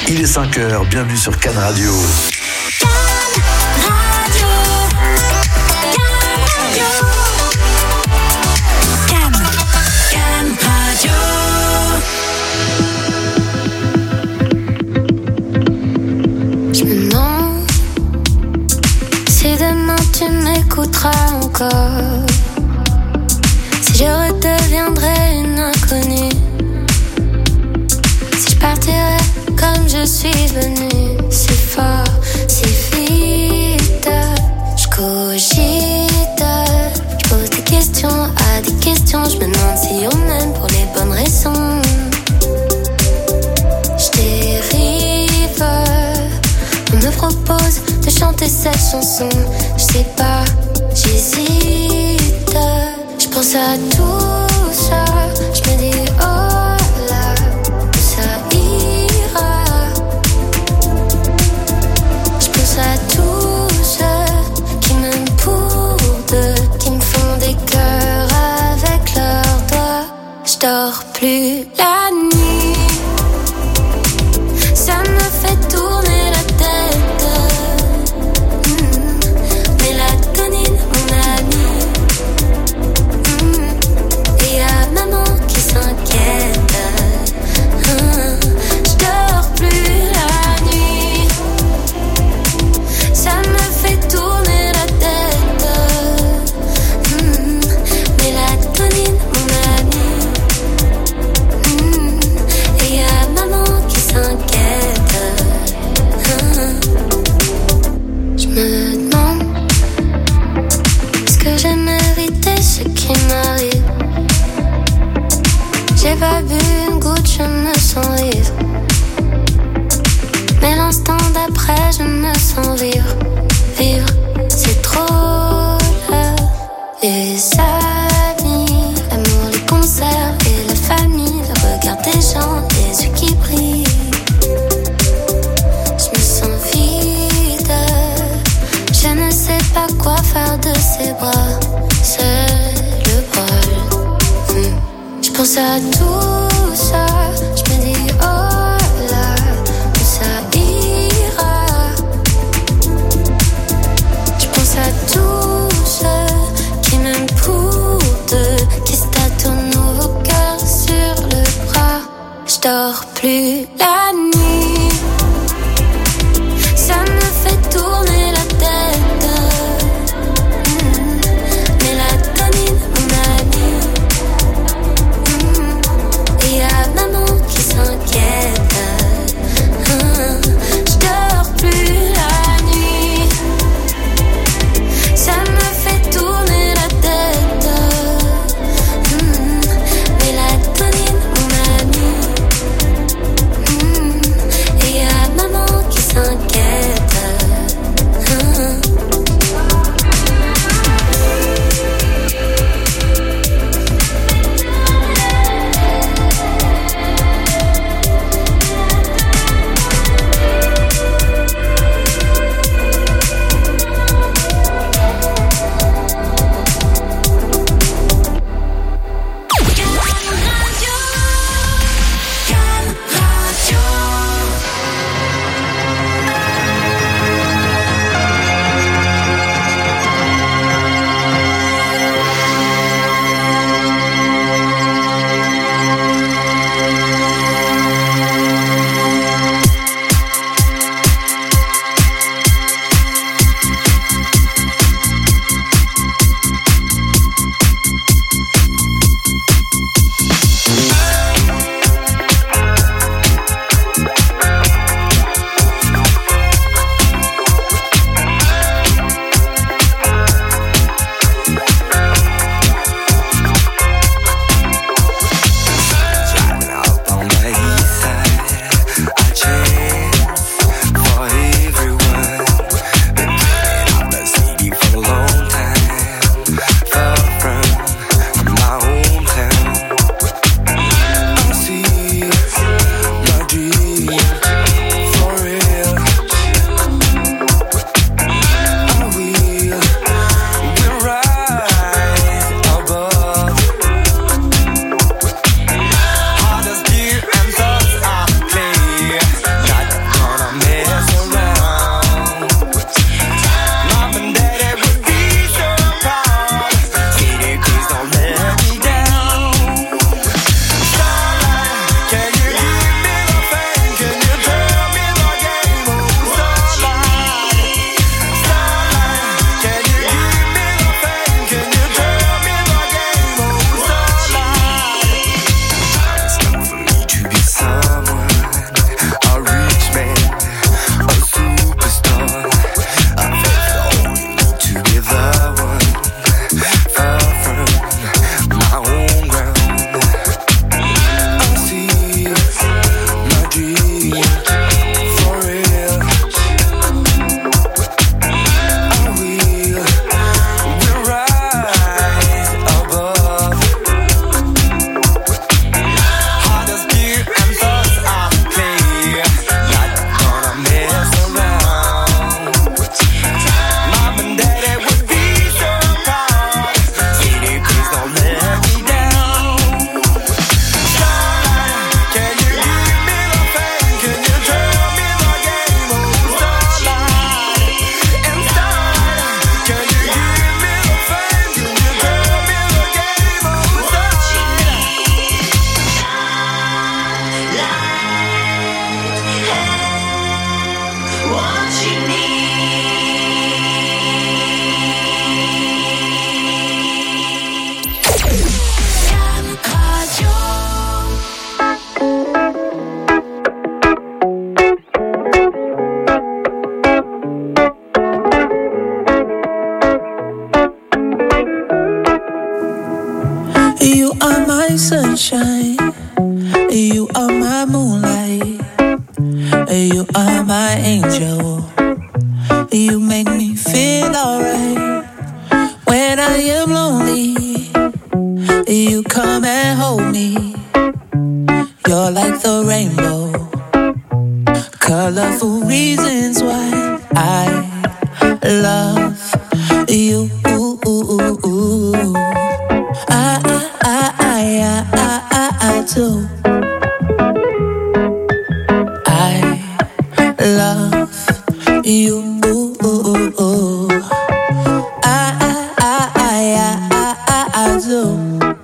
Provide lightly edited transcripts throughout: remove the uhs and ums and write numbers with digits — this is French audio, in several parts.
Il est 5h, bienvenue sur Cannes Radio. Je me demande si demain tu m'écouteras encore, si je redeviendrai une inconnue, si je partirai comme je suis venue. C'est fort, c'est vite, je cogite, je pose des questions à des questions. Je me demande si on m'aime pour les bonnes raisons. Je dérive, on me propose de chanter cette chanson. Je sais pas, j'hésite, je pense à tout ça. Je me dis oh là, ça ira. Je pense à tous ceux qui m'aiment pour deux, qui me font des cœurs avec leurs doigts. Je dors plus la nuit, ça me fait tourner la tête. Mélatonine, mon ami. Et y'a maman qui s'inquiète. Je dors plus la nuit, ça me fait tourner la tête. Mélatonine, mon ami. Et y'a maman qui s'inquiète. Je me demande, est-ce que j'ai mérité ce qui m'arrive? J'ai pas bu une goutte, je me sens vivre. Mais l'instant d'après, je me sens vivre. Vivre, c'est trop là. Les amis, l'amour, les concerts et la famille, le regard des gens, les yeux qui brillent. Je me sens vide, je ne sais pas quoi faire de ces bras. C'est le bol. Je pense à tout ça, je me dis oh là, ça ira. sunshine. You are my moonlight. You are my angel. You make me feel alright. When I am lonely, you come and hold me. You're like the rainbow, colorful reasons why I love you. I do. I love you. I do.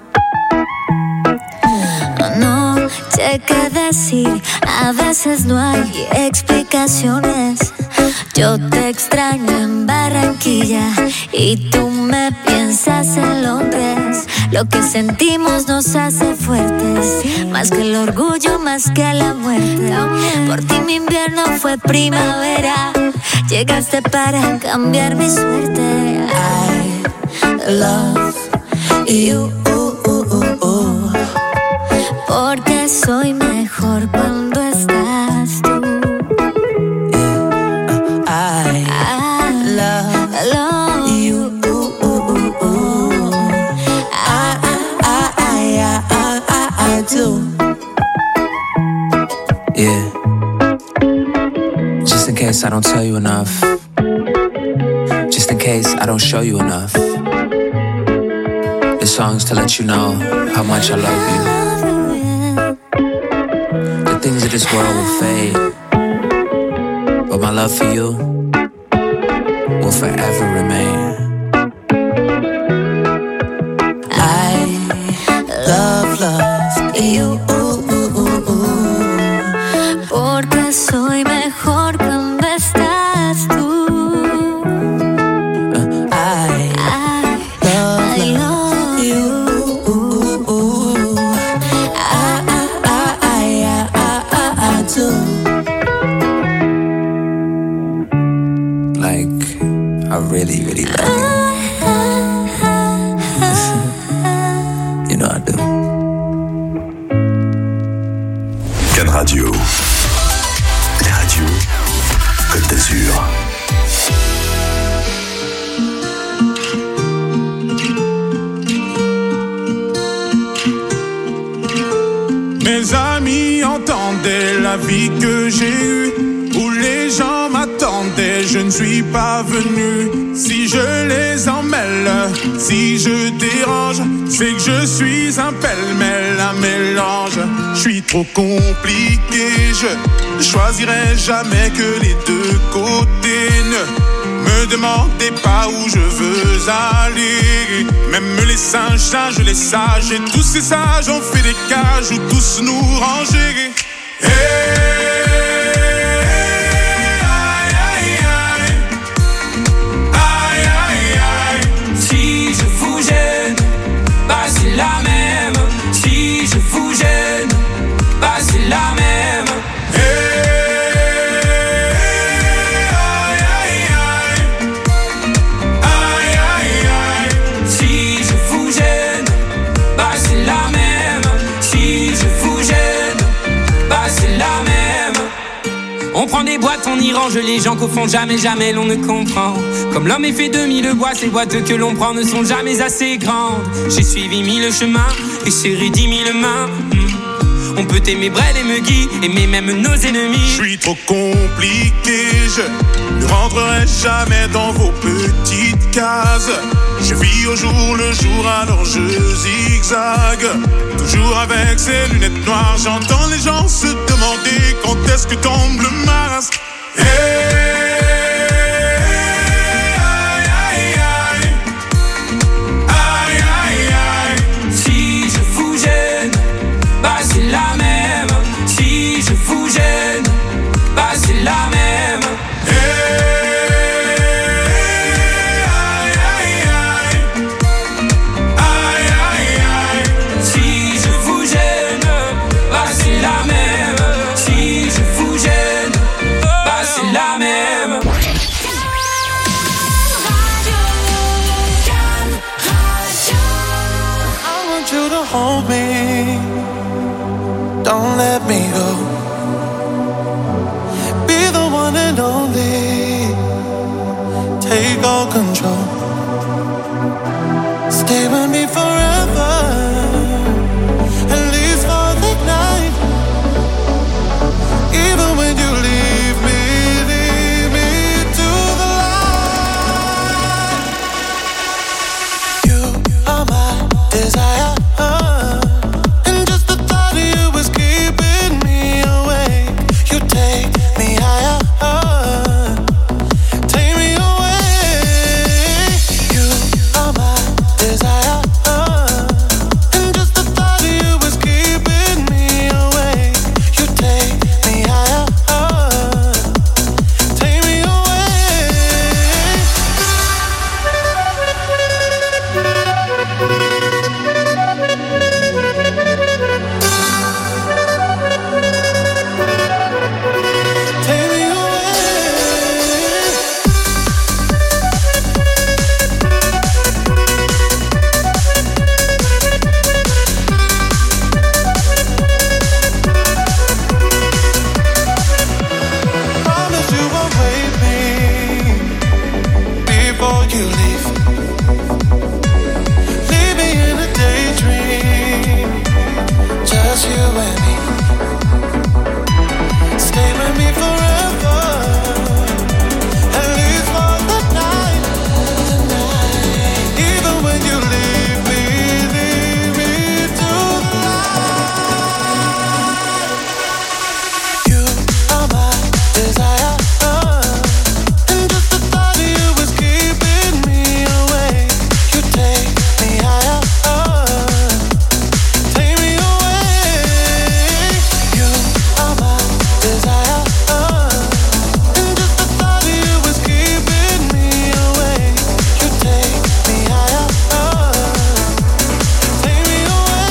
No sé qué decir, a veces no hay explicaciones. Yo te extraño en Barranquilla y tú me piensas en Londres. Lo que sentimos nos hace fuertes, más que el orgullo, más que la muerte. Por ti mi invierno fue primavera, llegaste para cambiar mi suerte. I love you. Porque soy mejor cuando estás tú. I love you. I do. Yeah. Just in case I don't tell you enough. Just in case I don't show you enough. This song's to let you know how much I love you. The things of this world will fade, but my love for you will forever remain. I love you. Porque soy mejor cuando estás tú. I love you. I do. Like, I really, really love you. You know I do. Can Radio. Les radios Côte d'Azur. Mes amis entendaient la vie que j'ai eue, où les gens m'attendaient, je ne suis pas venu. Si je les emmêle, si je dérange, c'est que je suis un pêle-mêle, un mélange. Je suis trop compliqué, je choisirai jamais que les deux côtés. Ne me demandez pas où je veux aller. Même les singes, les sages, et tous ces sages ont fait des cages où tous nous ranger. Si je vous gêne, bah c'est la même. Si je vous gêne, bah c'est la même. Si je vous gêne, bah c'est la même. Si je vous gêne, bah c'est la même. On prend des boîtes, on y range les gens qu'au fond jamais, jamais l'on ne comprend. Comme l'homme est fait de mille bois, ces boîtes que l'on prend ne sont jamais assez grandes. J'ai suivi 1000 chemins et serré 10 000 mains. On peut aimer Brel et Megui, aimer même nos ennemis. Je suis trop compliqué, je ne rentrerai jamais dans vos petites cases. Je vis au jour le jour, alors je zigzague. Toujours avec ces lunettes noires, j'entends les gens se demander quand est-ce que tombe le masque. Si je vous gêne, bah c'est la même. Si je vous gêne, bah c'est la même. Si je vous gêne, bah c'est la même. Si je vous gêne, bah c'est la même. I want you to hold me. don't let me go. Be the one and only, take all control. Stay with me forever, at least for the night. Even when you leave me to the light. You are my desire, and just the thought of you is keeping me awake. You take me higher, take me away. You are my desire, and just the thought of you is keeping me awake. You take me higher, take me away. Take me away. Promise you won't wait me before you leave. Leave me in a daydream, just you and me. Stay with me forever, at least for the night. Even when you leave me to the light. You are my desire, and just the thought of you is keeping me awake. You take me higher, take me away. You are my desire, and just the thought of you is keeping me awake. You take me higher, take me away.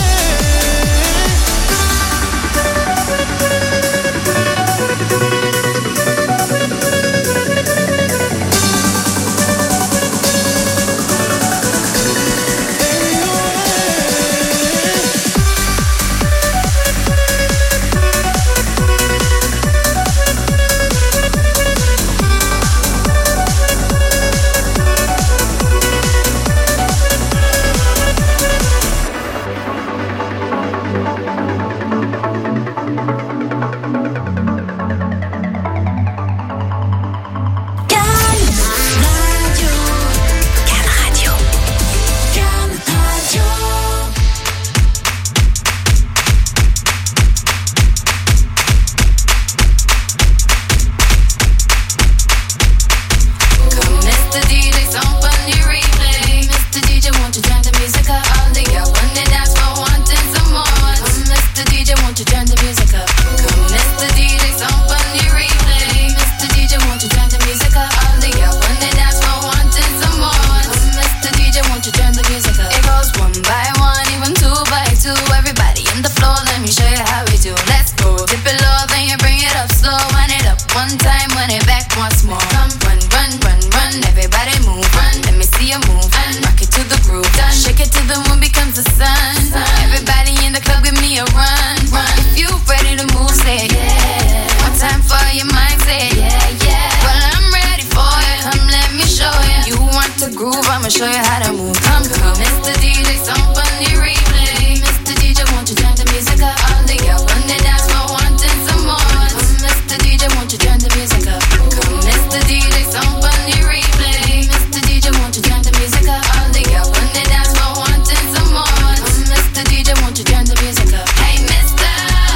Mr. DJ, some funny replay. Mr. DJ, won't you turn the music up? All the girls when they dance for wanting some more. Mr. DJ, won't you turn the music up? Mr. DJ, some funny replay. Mr. DJ, won't you turn the music up? All the girls when they dance for wanting some more. Mr. DJ, won't you turn the music up? It goes one by one, even two by two. Everybody in the floor, let me show you how we do. Let's go. Dip it low, then you bring it up slow. Wind it up one time, wind it back once more. Come run, run, run, run. Everybody move, run. Let me see you move. Rock it to the groove. Shake it till the moon becomes the sun. Everybody in the club, give me a run, run. If you ready to move, say yeah. One time for your mind, say yeah, yeah. Well, I'm ready for it. Come, let me show you. You want to groove? I'ma show you how to move. Come, Mr. DJ, some funny replay. Mr. DJ, won't you turn the music up? All the girls when they dance for wanting some more. Mr. DJ, won't you turn the music up? Mr. DJ, some funny replay. Mr. DJ, won't you turn the music up? All the girls when they dance for wanting some more. Mr. DJ, won't you turn the music up? Hey, Mr.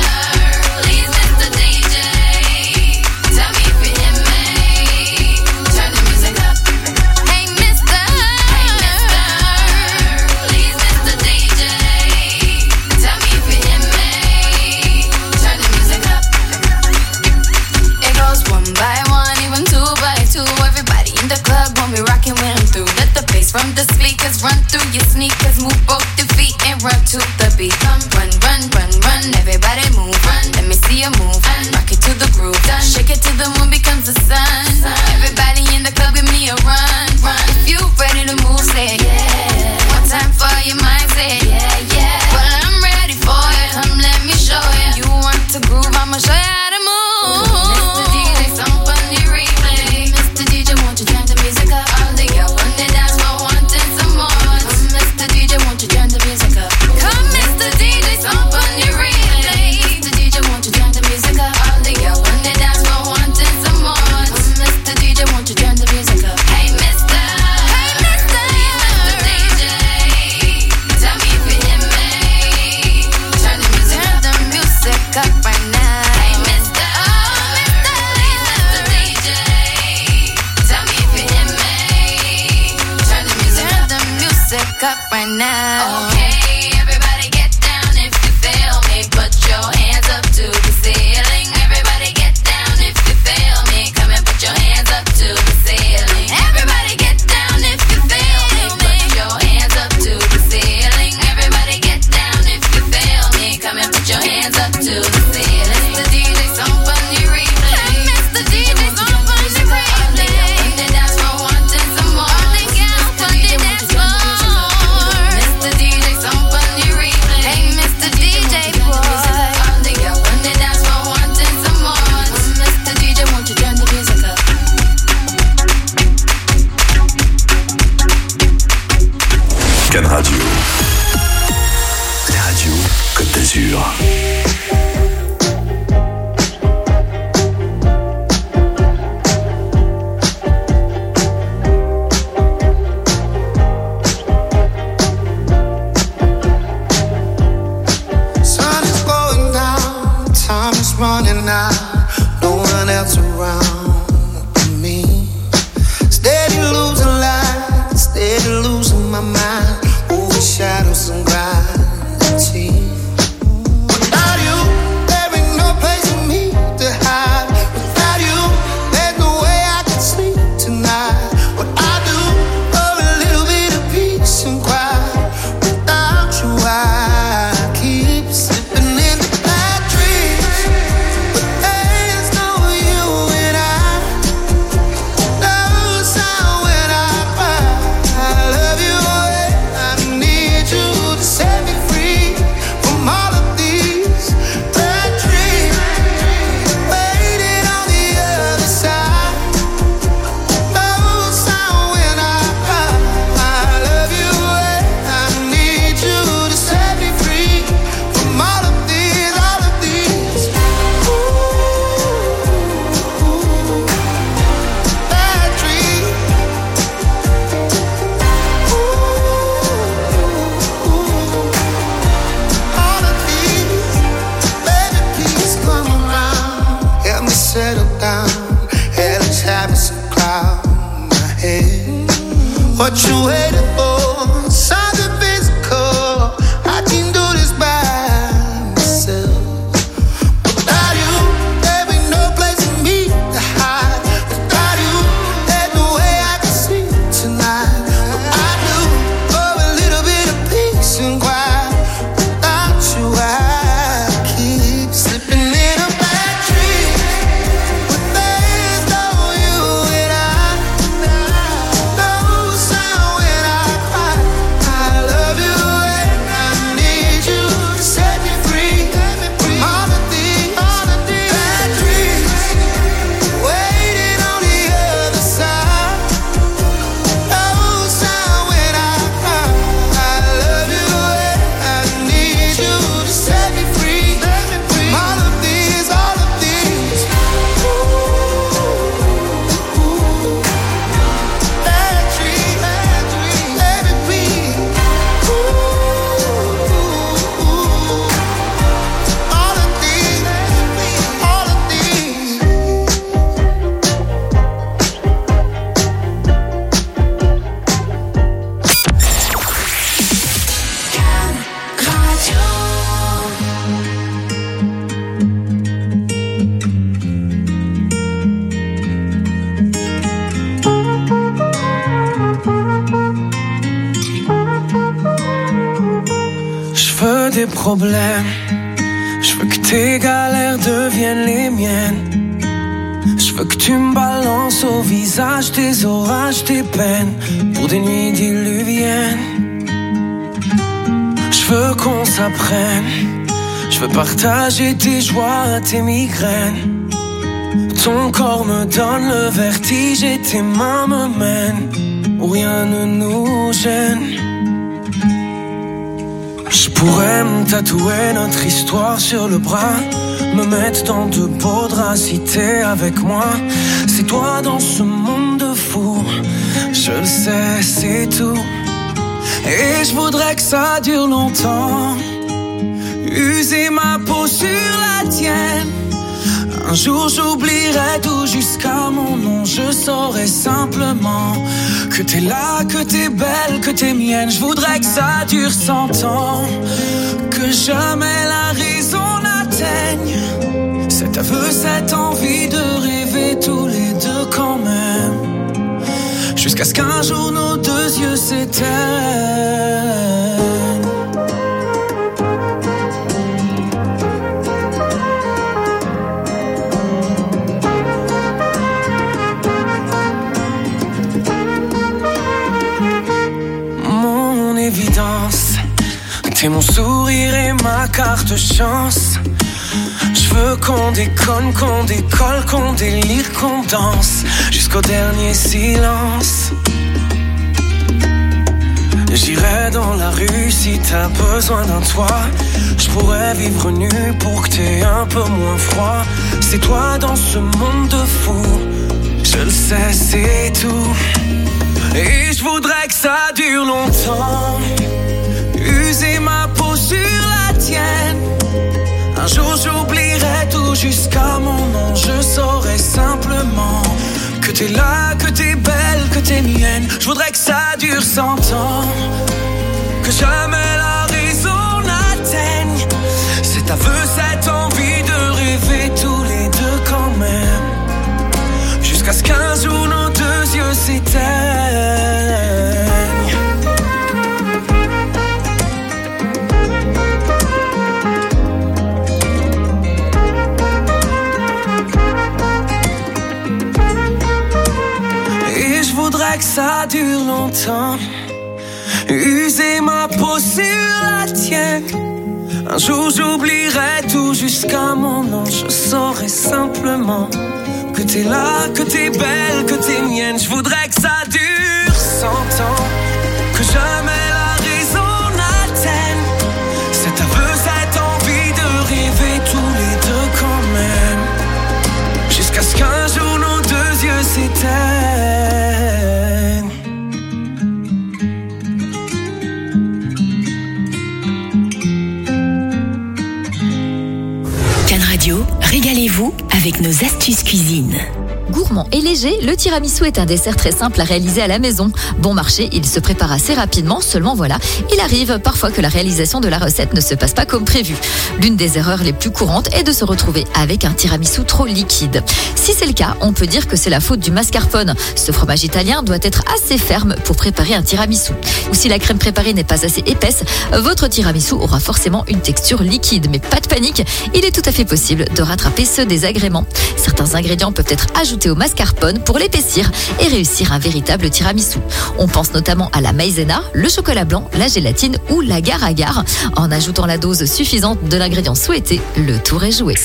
Please, Mr. DJ, tell me if you hear me. Turn the music up. Hey, Mr. Please, Mr. DJ, tell me if you hear me. Turn the music up. It goes one by one, even two by two. Everybody in the club when we rockin' when I'm through. Let the bass from the speakers run through your sneakers. Move both your feet and run to the beat. Come run, run, run, run. Everybody move, run. Let me see you move. Rock it to the groove. Shake it till the moon becomes the sun. Everybody in the club, give me a run, run. If you ready to move, say yeah. One time for your mind, say yeah, yeah. Well, I'm ready for it. Come, let me show you. You up right now. Okay, everybody get down if you feel me. Put your hands up to the ceiling. Everybody get down if you feel me. Come and put your hands up to the ceiling. Everybody get down if you feel me. Put your hands up to the ceiling. Everybody get down if you feel me. Come and put your hands up to the ceiling. Mr. DJ, some funny replay. Mr. DJ, some funny replay. On the dance floor, wanting some more. On the dance floor. Mr. DJ, some funny replay. Hey, Mr. DJ boy. On the dance floor, wanting some more. Mr. DJ, won't you turn the music up? Can Radio. La radio Côte d'Azur. Sun is going down, time is running out, no one else around but me. Steady losing light, steady losing my mind, over shadows and gravity. Without you, there ain't no place for me to hide. Without you, there's no way I can sleep tonight. What I do for a little bit of peace and quiet. Without you, I keep slipping into bad dreams. But there's no you and I. No sound when I cry. I love you and I need you to set me free from all of these bad dreams. Waiting on the other side. No sound when I cry. I love you and I need you to set me free from all of these bad dreams. All of these, baby, please come around. Help me settle down. Hellish habits and cloud my head. What you waiting for? Something physical. I can do this by myself. Without you, there ain't no place for me to hide. Without you, there's no way I can sleep tonight. What I do for a little bit of peace and quiet. Without you, I keep slipping in a bad dream. But there's no you and I. No sound when I cry. I love you and I need you to set me free from all of these bad dreams. Waiting on the other side. No sound when I cry. I love you and I need you to set me free from all of these bad dreams. Baby, please. All of these. Je veux des problèmes, je veux que tes galères deviennent les miennes. Je veux que tu me balances au visage tes orages, tes peines, pour des nuits diluviennes. Je veux qu'on s'apprenne, je veux partager tes joies, tes migraines. Ton corps me donne le vertige et tes mains me mènent où rien ne nous gêne. Je pourrais me tatouer notre histoire sur le bras, me mettre dans de beaux draps si t'es avec moi. C'est toi dans ce monde de fou, je le sais, c'est tout. Et je voudrais que ça dure longtemps, user ma peau sur la tienne, Un jour j'oublierai tout jusqu'à mon nom. Je saurai simplement que t'es là, que t'es belle, que t'es mienne. Je voudrais que ça dure 100 ans, que jamais la raison n'atteigne cet aveu, cette envie de rêver tous les deux quand même, jusqu'à ce qu'un jour nos deux yeux s'éteignent. Mon évidence, t'es mon sourire et ma carte chance. Je veux qu'on déconne, qu'on décolle, qu'on délire, qu'on danse jusqu'au dernier silence. J'irai dans la rue si t'as besoin d'un toit. Je pourrais vivre nu pour que t'aies un peu moins froid. C'est toi dans ce monde de fous, je le sais, c'est tout. Et je voudrais que ça dure longtemps, user ma peau sur la tienne. Un jour j'oublierai tout jusqu'à mon nom. Je saurai simplement que t'es là, que t'es belle, que t'es mienne. Je voudrais que ça dure 100 ans, que jamais la raison n'atteigne cet aveu, cette envie de rêver tous les deux quand même, jusqu'à ce qu'un jour nos deux yeux s'éteignent. Que ça dure longtemps, user ma peau sur la tienne. Un jour j'oublierai tout jusqu'à mon nom. Je saurai simplement que t'es là, que t'es belle, que t'es mienne. Je voudrais que ça dure 100 ans, que jamais la raison n'atteigne cet aveu, cette envie de rêver tous les deux quand même, jusqu'à ce qu'un jour nos deux yeux s'éteignent. Régalez-vous avec nos astuces cuisine. Gourmand et léger, le tiramisu est un dessert très simple à réaliser à la maison. Bon marché, il se prépare assez rapidement, seulement voilà, il arrive parfois que la réalisation de la recette ne se passe pas comme prévu. L'une des erreurs les plus courantes est de se retrouver avec un tiramisu trop liquide. Si c'est le cas, on peut dire que c'est la faute du mascarpone. Ce fromage italien doit être assez ferme pour préparer un tiramisu. Ou si la crème préparée n'est pas assez épaisse, votre tiramisu aura forcément une texture liquide. Mais pas de panique, il est tout à fait possible de rattraper ce désagrément. Certains ingrédients peuvent être ajoutés au mascarpone pour l'épaissir et réussir un véritable tiramisu. On pense notamment à la maïzena, le chocolat blanc, la gélatine ou l'agar-agar. En ajoutant la dose suffisante de l'ingrédient souhaité, le tour est joué.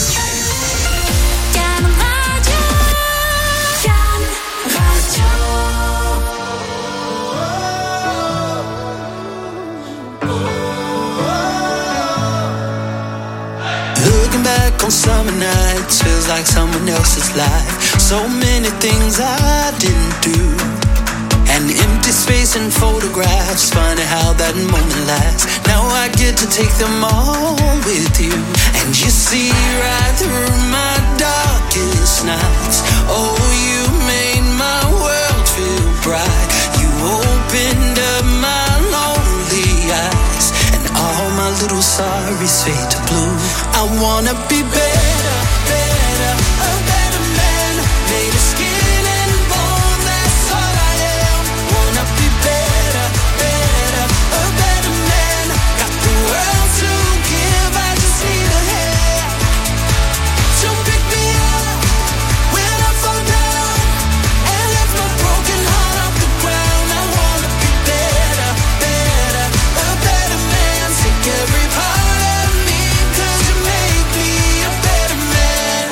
On summer nights feels like someone else's life. So many things I didn't do. An empty space in photographs. Funny how that moment lasts. Now I get to take them all with you. And you see right through my darkest nights. Oh, you made my world feel bright. You opened up my lonely eyes. And all my little sorries fade to blue. I wanna be better, better, a better man. Made of skin and bone, that's all I am. Wanna be better, better, a better man. Got the world to give, I just need a hand. So pick me up when I fall down and lift my broken heart off the ground. I wanna be better, better, a better man. Take every part of me, 'cause you make me a better man.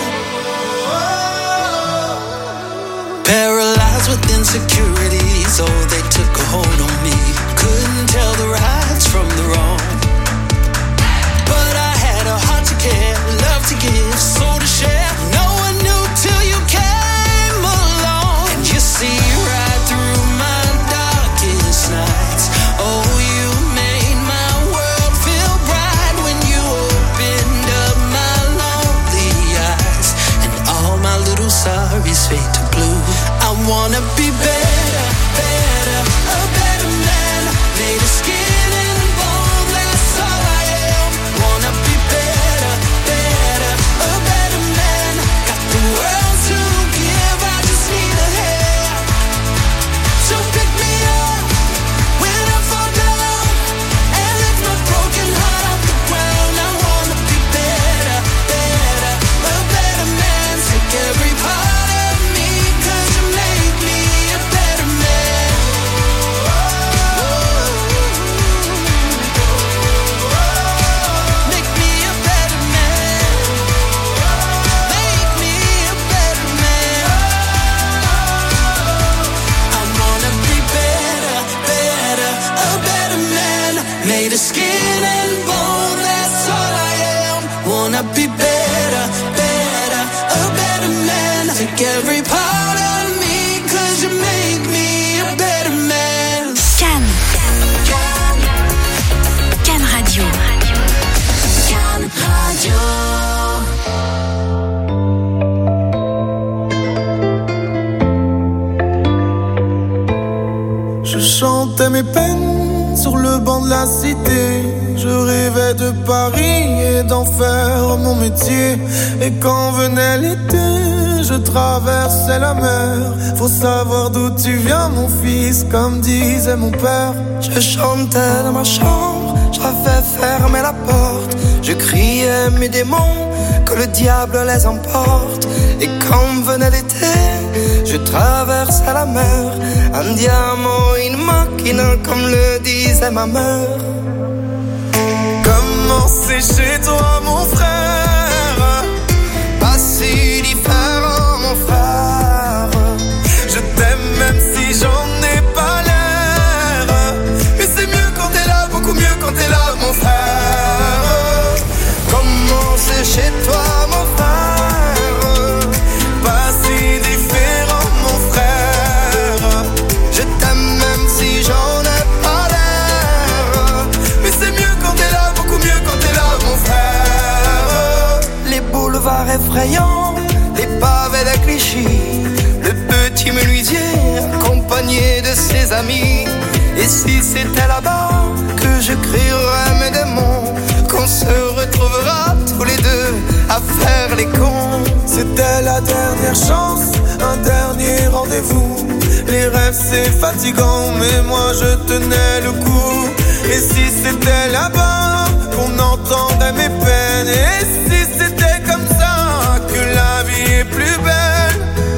Paralyzed with insecurities, oh, they took a hold on me. Couldn't tell the rights from the wrong. But I had a heart to care, love to give, soul to share. No one knew till you came along. And you see right through my darkest nights. Oh, you made my world feel bright when you opened up my lonely eyes. wanna be better, better, a better man. Made of skin and bone, that's all I am. Wanna be better, better, a better man. Got the world to give, I just need a hand. So pick me up when I fall down, and lift my broken heart off the ground. I wanna be better, better, a better man. Take every part of me, 'cause you make me a better man. Make me a better man. Make me a better man. I wanna be better, better, a better man. Made of skin and bone, that's all I am. Wanna be better, better, a better man. Take every part of me, 'cause you make me a better man. Cannes. Cannes Radio. Cannes Radio. Je chantais mes peines sur le banc de la cité. Je rêvais de Paris et d'en faire mon métier. Et quand venait l'été, je traversais la mer. Faut savoir d'où tu viens, mon fils, comme disait mon père. Je chantais dans ma chambre, j'avais fermé la porte. Je criais mes démons, que le diable les emporte. Et quand venait l'été, je traversais la mer. Un diamant, une machina, comme le disait ma mère. Comment c'est chez toi, mon frère? Pas si différent, mon frère. Je t'aime même si j'en ai pas l'air. Mais c'est mieux quand t'es là, beaucoup mieux quand t'es là, mon frère. Comment c'est chez toi, mon frère? Pas si différent, mon frère. Je t'aime même si j'en ai pas l'air. Mais c'est mieux quand t'es là, beaucoup mieux quand t'es là, mon frère. Les boulevards effrayants, les pavés de Clichy, le petit menuisier accompagné de ses amis. Et si c'était là-bas que je crierais mes démons, qu'on se retrouvera tous les deux à faire les cons. C'était la dernière chance, un dernier rendez-vous. Les rêves c'est fatigant, mais moi je tenais le coup. Et si c'était là-bas qu'on entendait mes peines, et si c'était comme ça que la vie est plus belle.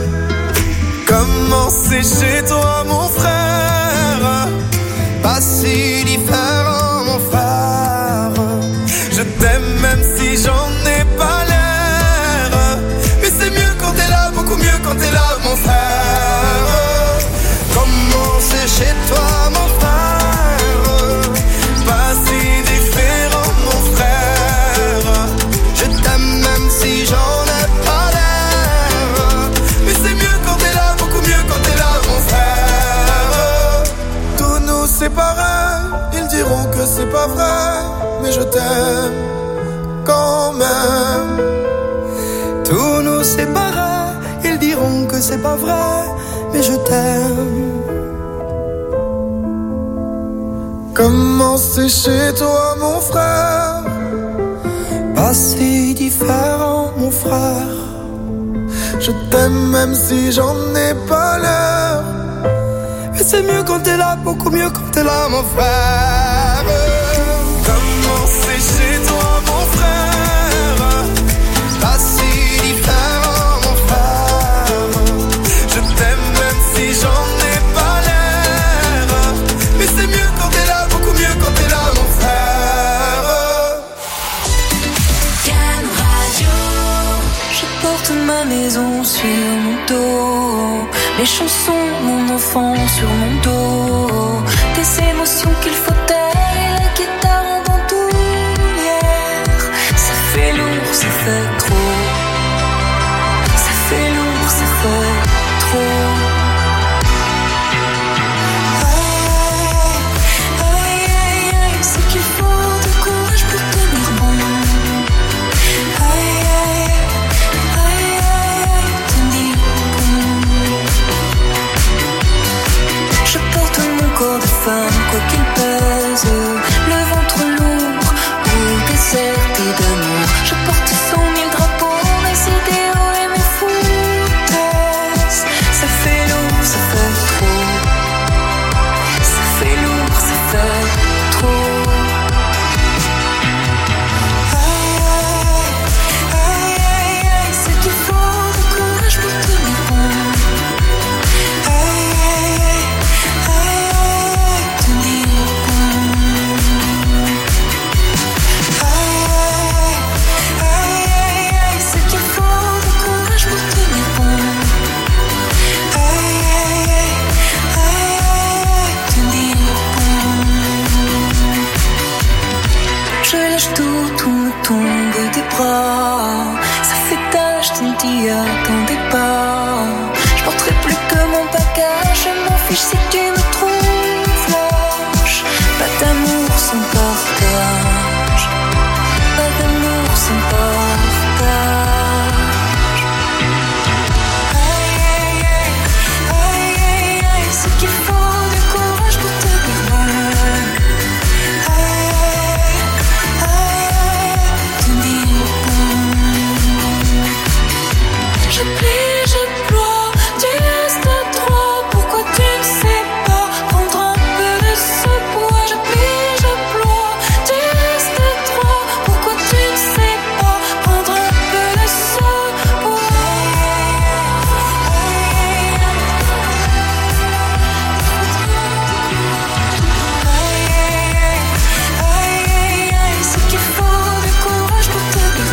Comment c'est chez toi, mon frère? Pas si différent, mon frère. Je t'aime même si j'en ai pas l'air. Mais c'est mieux quand t'es là, beaucoup mieux quand t'es là, mon frère. Comment c'est chez toi, mon frère? Pas si différent, mon frère. Je t'aime même si j'en ai pas l'air. Mais c'est mieux quand t'es là, beaucoup mieux quand t'es là, mon frère. Tous nous séparés, ils diront que c'est pas vrai, mais je t'aime quand même. Tous nous séparés, ils diront que c'est pas vrai, mais je t'aime. Comment c'est chez toi, mon frère? Pas si différent, mon frère. Je t'aime même si j'en ai pas l'air. Mais c'est mieux quand t'es là, beaucoup mieux quand t'es là, mon frère. Comment c'est chez toi, mon frère? Pas si différent, mon frère. Je t'aime même si j'en ai pas l'air. Mais c'est mieux quand t'es là, beaucoup mieux quand t'es là, mon frère. Cannes Radio. Je porte ma maison sur mon dos, mes chansons, mon enfant sur mon dos, des émotions qu'il faut taire et la guitare en bandoulière. Ça fait lourd, ça fait trop. Ça fait lourd, ça fait trop. Aïe, aïe, aïe, c'est qu'il faut du courage pour tenir bon. Aïe, aïe, aïe, aïe, tenir bon. femme, quoi qu'il pèse. Le ventre lourd ou déserté d'amour. Je porte 100 000 drapeaux, mes idéaux et mes foutaises. Ça fait lourd, ça fait trop. Ça fait lourd, ça fait trop. Tout me tombe des bras. Ça fait tâche, tu ne t'y attendais pas. Je porterai plus que mon bagage. Je m'en fiche si tu me trouves lâche. Pas d'amour sans partage. Pas d'amour sans partage. Aïe, aïe, aïe, aïe, aïe, aïe. Ce qu'il faut du courage pour te dire ouais. Je plie, je ploie, tu restes à droit. Pourquoi tu ne sais pas prendre un peu de ce poids? Je plie, je ploie, tu restes à droit. Pourquoi tu ne sais pas prendre un peu de ce poids? Aïe, aïe, aïe, aïe, aïe, c'est qu'il faut du courage pour te dire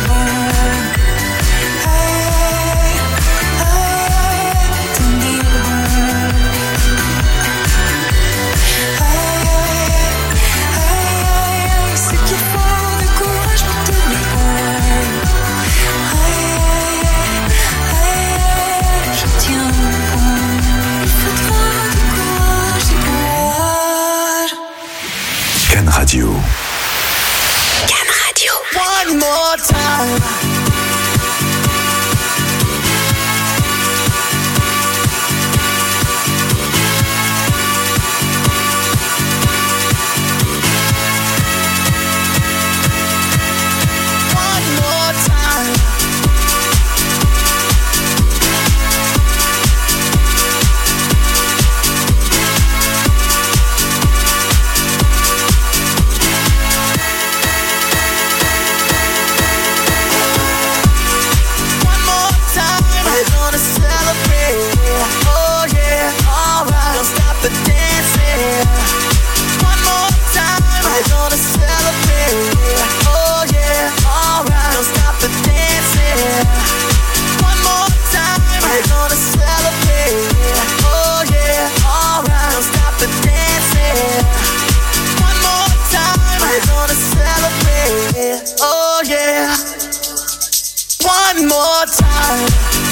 Can Radio. Can Radio. One more time. One more time.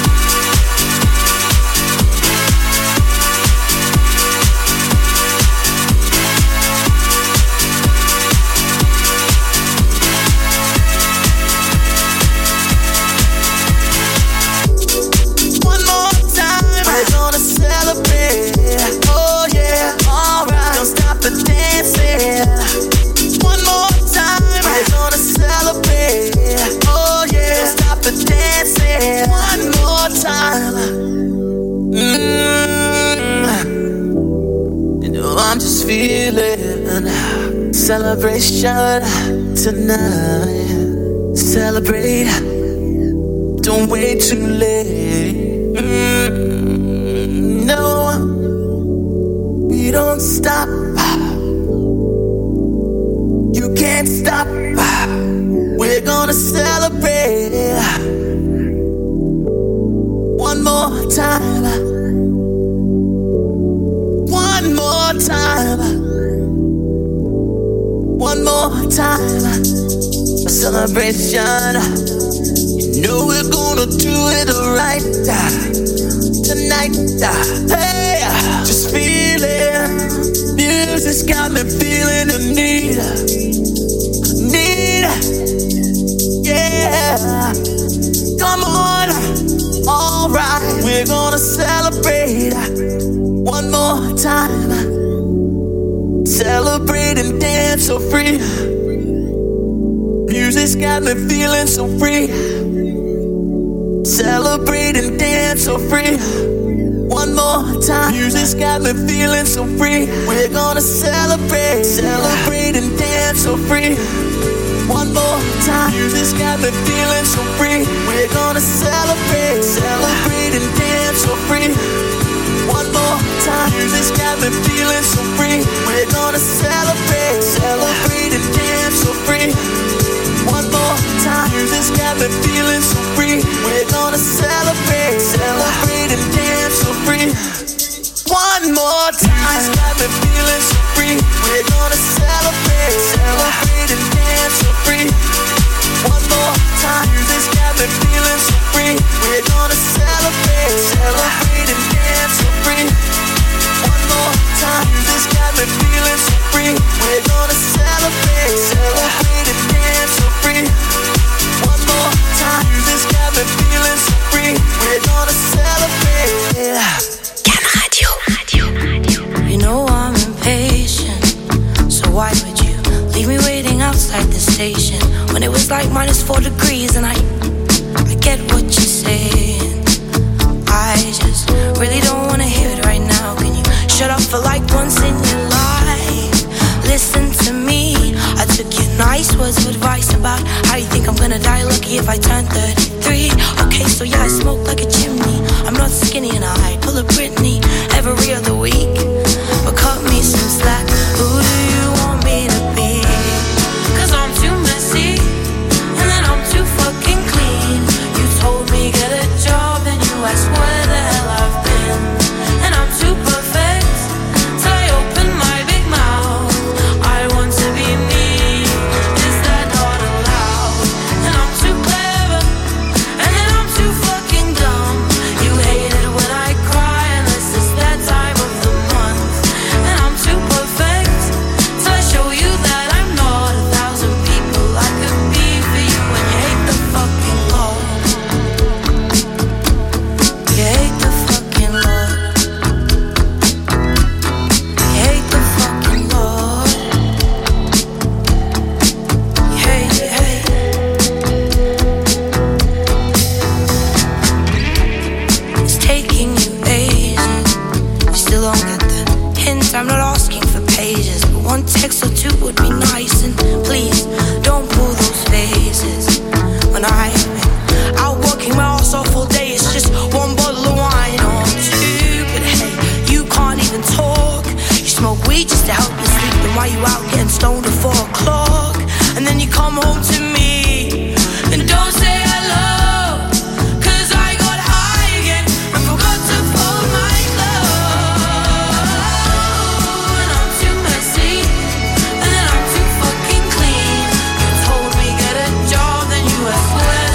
Feeling celebration tonight. Celebrate, don't wait too late. No, we don't stop. You can't stop. We're gonna celebrate one more time. One more time. One more time, a celebration. You know we're gonna do it right tonight. Hey, just feel it. Music's got me feeling the need. Yeah, come on, alright. We're gonna celebrate one more time. Celebrate and dance so free. Music's got me feeling so free. Celebrate and dance so free. One more time. Music's got me feeling so free. We're gonna celebrate. Celebrate and dance so free. One more time. Music's got me feeling so free. We're gonna celebrate. Celebrate and dance so free. One more time. Music's got me feeling so free. We're gonna celebrate. Celebrate and dance so free. One more time. Music's got me feeling so free. We're gonna celebrate. Celebrate and dance so free. One more time. Music's got me feeling so free. We're gonna celebrate. Celebrate and dance so free. One more time. Music's got me feeling so free. We're gonna celebrate. Celebrate and dance so free. One more time. Music's got me feeling so free. We're gonna celebrate. Celebrate and dance so free. One more time. Music's got me feeling so free. We're gonna celebrate. Can Radio. You know I'm impatient, so why would you leave me waiting outside the station when it was like -4 degrees? And I get what you're saying. I just really don't wanna hear it right now. Can you shut up for like once in your life? Listen to me. I took your nice words of advice about how you think I'm gonna die lucky if I turn 33. Okay, so yeah, I smoke like a chimney. I'm not skinny and I pull a Britney every other week. But cut me some slack. Who do you want me to be? 'Cause I'm too messy, and then I'm too fucking clean. You told me get a job, and you asked where the hell I've been. And I'm too perfect, so I open my big mouth. I want to be me, is that not allowed? And I'm too clever, and then I'm too fucking dumb. You hate it when I cry, unless it's that time of the month. And I'm too perfect, so I show you that I'm not 1,000 people I could be for you. And you hate the fucking Lord. You hate the fucking Lord. You hate the fucking Lord. You hate. It's taking you ages. You still don't get the hint. I'm not asking for pages, but one text or two would be nice. And please don't pull those faces when I've been out working my ass off all day. It's just one bottle of wine or two, but hey, you can't even talk. You smoke weed just to help you sleep. Then why you out getting stoned at 4 o'clock? And then you come home to me and don't say hello. 'Cause I got high again and forgot to fold my clothes. And I'm too messy, and then I'm too fucking clean. You told me get a job, then you asked where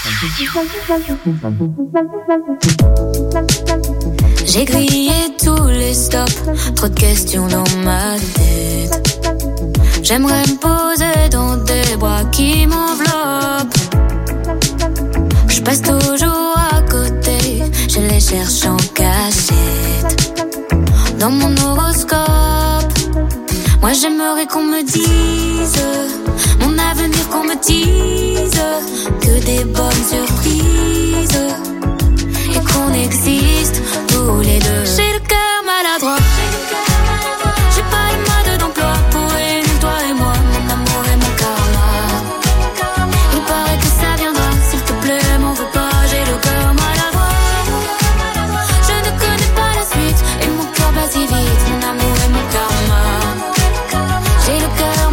J'ai grillé tous les stops, trop de questions dans ma tête. J'aimerais me poser dans des bras qui m'enveloppent. Je passe toujours à côté, je les cherche en cachette. Dans mon horoscope, moi j'aimerais qu'on me dise mon avenir, qu'on me dise que des bonnes surprises et qu'on existe tous les deux. J'ai le cœur maladroit, j'ai pas le mode d'emploi pour réunir toi et moi, mon amour et mon karma. Il paraît que ça viendra, s'il te plaît m'en veux pas, j'ai le cœur maladroit. Je ne connais pas la suite et mon cœur bat si vite, mon amour et mon karma. J'ai le cœur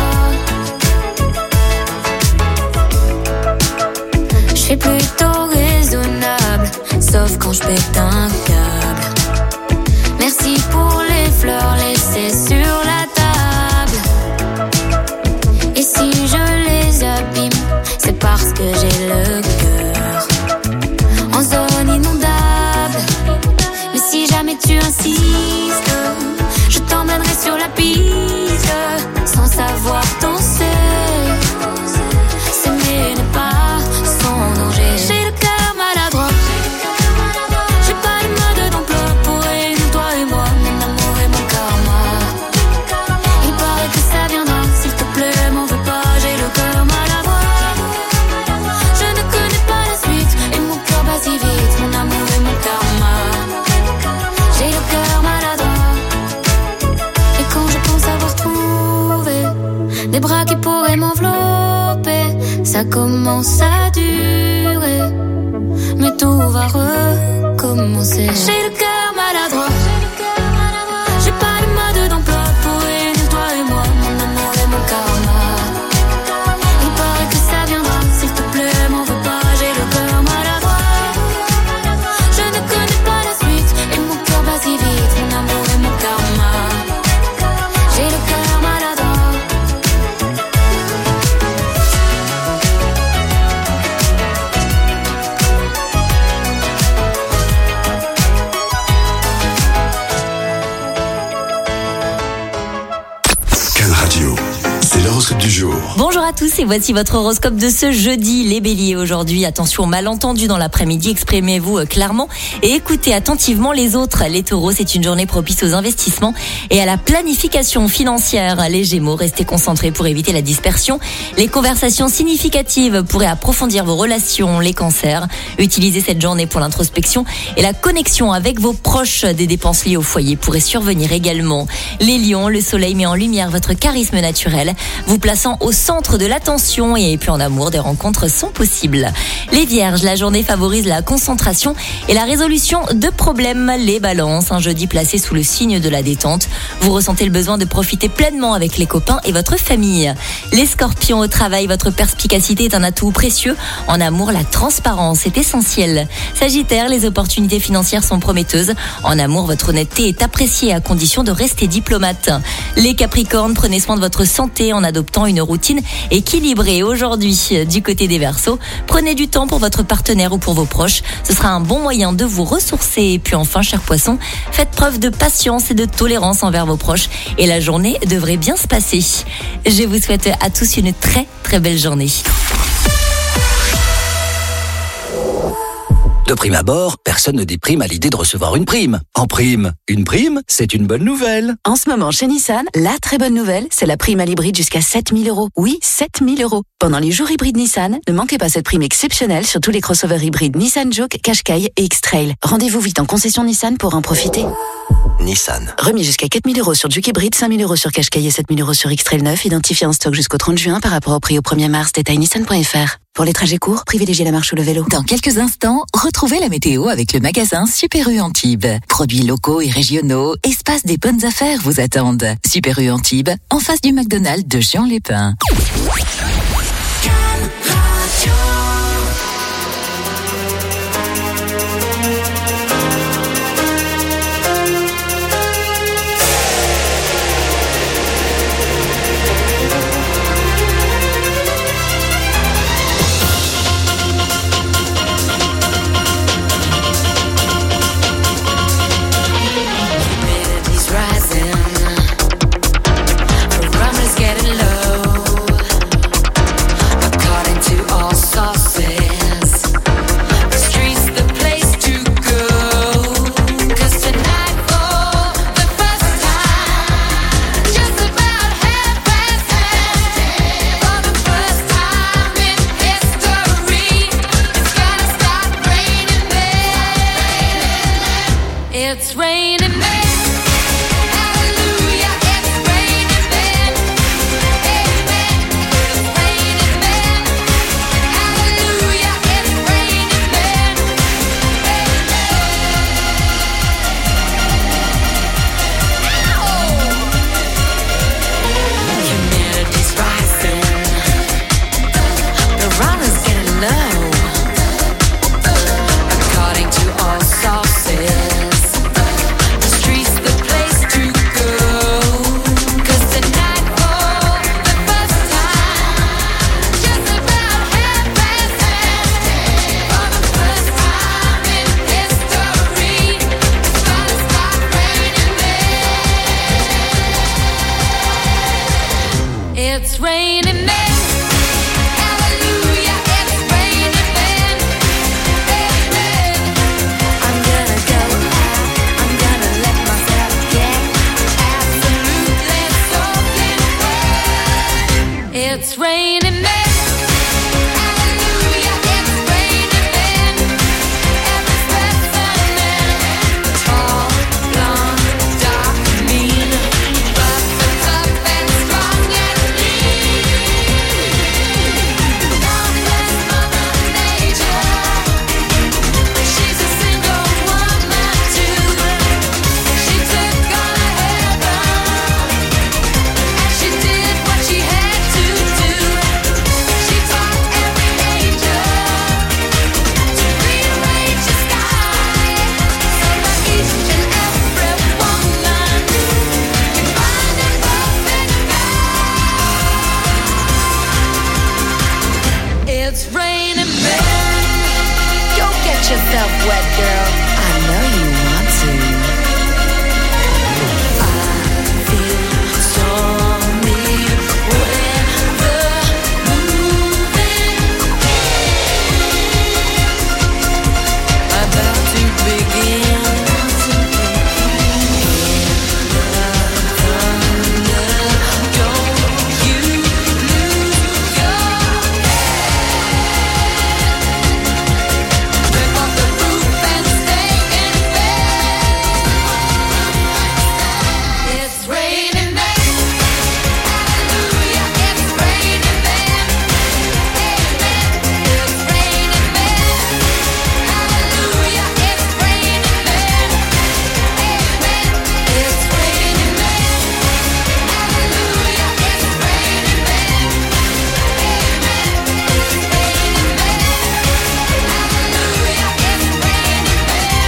maladroit. Je suis plutôt raisonnable, sauf quand je pète un câble. Merci pour les fleurs laissées sur la table. Et si je les abîme, c'est parce que j'ai le cœur en zone inondable. Mais si jamais tu insistes, je t'emmènerai sur la piste, sans savoir danser. S'aimer n'est pas sans danger. J'ai le cœur maladroit, j'ai pas le mode d'emploi pour réunir toi et moi, mon amour et mon karma. Il paraît que ça viendra, s'il te plaît m'en veux pas, j'ai le cœur maladroit. Je ne connais pas la suite et mon cœur bat si vite, mon amour et mon karma. J'ai le cœur maladroit. Et quand je pense avoir trouvé des bras qui pourraient m'envelopper, ça commence à durer, mais tout va recommencer. J'ai le cœur maladroit, j'ai pas le mode d'emploi pour réunir toi et moi, mon amour et mon karma. Il paraît que ça viendra, s'il te plaît m'en veux pas, j'ai le cœur maladroit. Je ne connais pas la suite et mon cœur bat si vite, mon amour et mon karma. J'ai le cœur maladroit. Radio, c'est l'horoscope du jour. Bonjour à tous et voici votre horoscope de ce jeudi. Les béliers, aujourd'hui, attention, malentendu dans l'après-midi, exprimez-vous clairement et écoutez attentivement les autres. Les taureaux, c'est une journée propice aux investissements et à la planification financière. Les gémeaux, restez concentrés pour éviter la dispersion. Les conversations significatives pourraient approfondir vos relations. Les cancers, utilisez cette journée pour l'introspection et la connexion avec vos proches. Des dépenses liées au foyer pourraient survenir également. Les lions, le soleil met en lumière votre charisme naturel, vous plaçant au centre de l'attention, et puis en amour, des rencontres sont possibles. Les vierges, la journée favorise la concentration et la résolution de problèmes. Les balances, un jeudi placé sous le signe de la détente, vous ressentez le besoin de profiter pleinement avec les copains et votre famille. Les scorpions, au travail, votre perspicacité est un atout précieux. En amour, la transparence est essentielle. Sagittaire, les opportunités financières sont prometteuses. En amour, votre honnêteté est appréciée à condition de rester diplomate. Les capricornes, prenez soin de votre santé en adoptant une routine équilibrée. Aujourd'hui, du côté des Verseaux, prenez du temps pour votre partenaire ou pour vos proches. Ce sera un bon moyen de vous ressourcer. Et puis enfin, chers poissons, faites preuve de patience et de tolérance envers vos proches et la journée devrait bien se passer. Je vous souhaite à tous une très très belle journée. De prime abord, personne ne déprime à l'idée de recevoir une prime. En prime, une prime, c'est une bonne nouvelle. En ce moment, chez Nissan, la très bonne nouvelle, c'est la prime à l'hybride jusqu'à 7 000 €. Oui, 7 000 €. Pendant les jours hybrides Nissan, ne manquez pas cette prime exceptionnelle sur tous les crossovers hybrides Nissan Juke, Qashqai et X-Trail. Rendez-vous vite en concession Nissan pour en profiter. Nissan. Remis jusqu'à 4 000 € sur Juke hybride, 5 000 € sur Qashqai et 7 000 € sur X-Trail 9, identifié en stock jusqu'au 30 juin par rapport au prix au 1er mars. Détail nissan.fr. Pour les trajets courts, privilégiez la marche ou le vélo. Dans quelques instants, retrouvez la météo avec le magasin Super U Antibes. Produits locaux et régionaux, espace des bonnes affaires vous attendent. Super U Antibes, en face du McDonald's de Jean-Lépin. It's raining men. Hallelujah, it's raining men. Amen. It's raining men. Hallelujah, it's raining men. Humidity's rising. The runner's getting low. According to all sources, the street's the place to go. 'Cause tonight for the first time, just about 10:30, for the first time in history, it's gonna start raining men. It's raining men. Hallelujah, it's raining men. Amen. I'm gonna go out, I'm gonna let myself get absolutely soaking wet. It's raining men. Hallelujah, it's raining men. Every specimen, Tall, blonde, dark, mean, but the tough and strong and God bless Mother Nature. She's a single woman too. She took on a heaven, and she did what she had to do. She taught every angel to rearrange the sky, so that each and every woman can find a perfect man. It's raining men. Go get yourself wet, girl. I know you want to. I feel stormy weather moving, about to begin. Don't you lose your rip off the roof and stay in bed. It's raining men. Hallelujah, it's raining men. Amen. It's raining men. Hallelujah, it's raining men. Amen. It's raining men. Hallelujah, it's raining men. Amen. It's raining men. Hallelujah, it's raining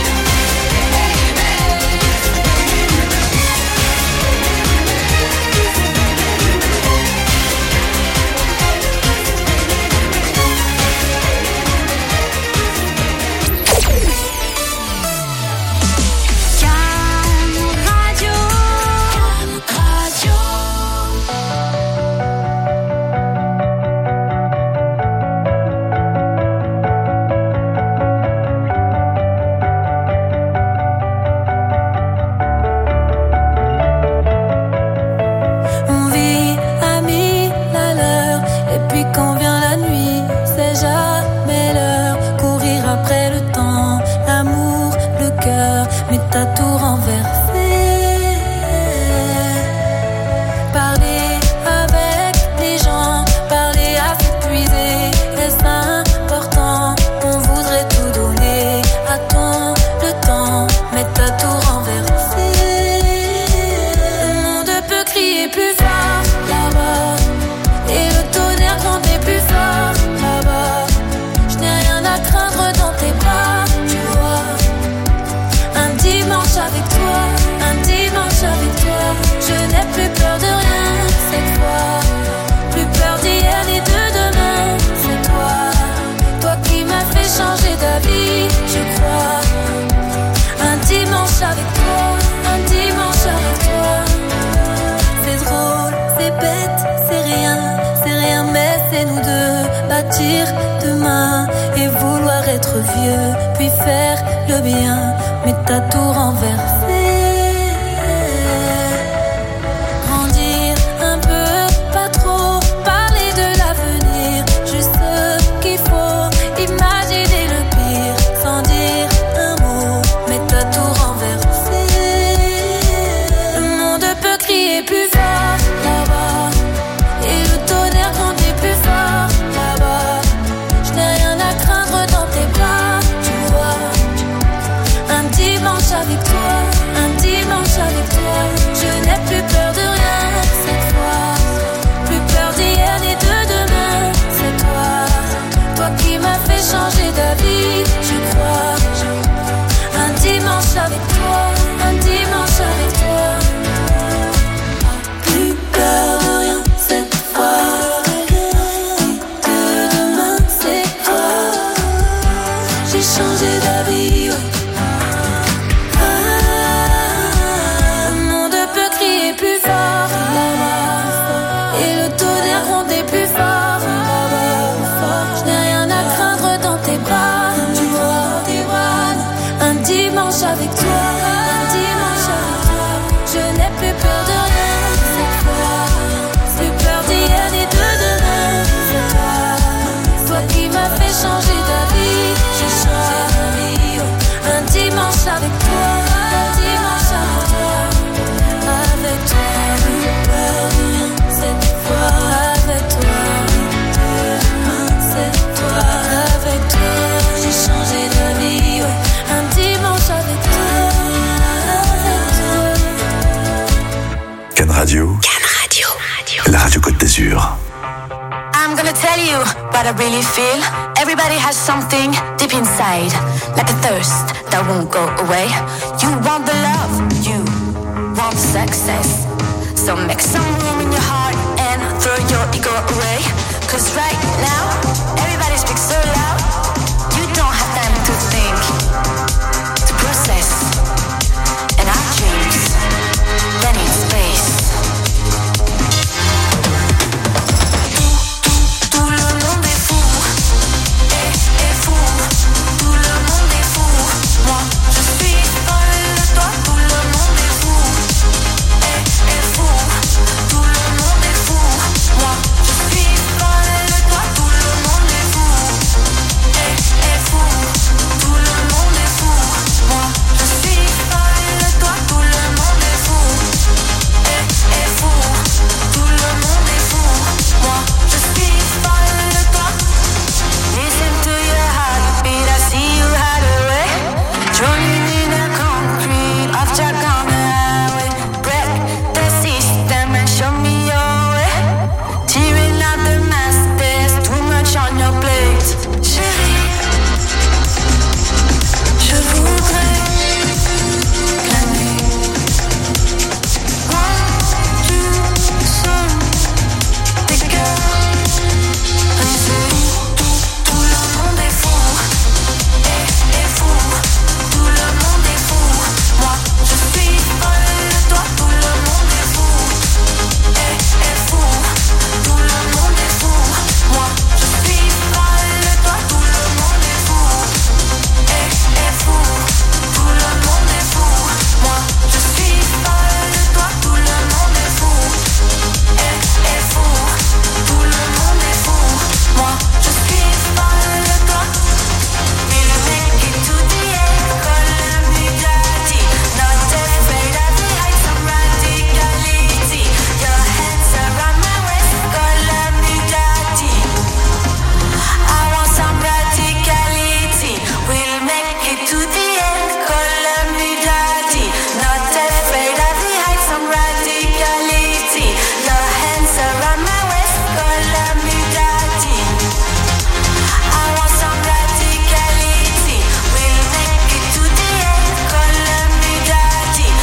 On vit à 1000 à l'heure, et puis quand vient la nuit, c'est jamais l'heure. Courir après le temps, l'amour, le cœur, mais t'as tout renversé. Parler avec les gens, parler à s'épuiser, est-ce important? On voudrait tout donner à ton le temps, mais t'as tout renversé. Le monde peut crier plus fort là-bas, et le tonnerre gronder plus fort là-bas. Je n'ai rien à craindre dans tes bras, tu vois. Un dimanche avec toi, un dimanche avec toi. Je n'ai plus peur de rien cette fois, plus peur d'hier ni de demain. C'est toi, toi qui m'as fait changer d'avis, je crois. Un dimanche avec toi, un dimanche avec toi. C'est drôle, c'est bête, c'est rien, mais c'est nous deux. Bâtir demain et vouloir être vieux, puis faire le bien, mais t'as tout renversé. Grandir un peu, pas trop, parler de l'avenir, juste ce qu'il faut, imaginer le pire, sans dire un mot, mais t'as tout renversé. Can Radio. La radio Côte d'Azur. I'm gonna tell you what I really feel. Everybody has something deep inside, like a thirst that won't go away. You want the love, you want the success. So make some room in your heart and throw your ego away. Cause right now, everybody speaks so loud.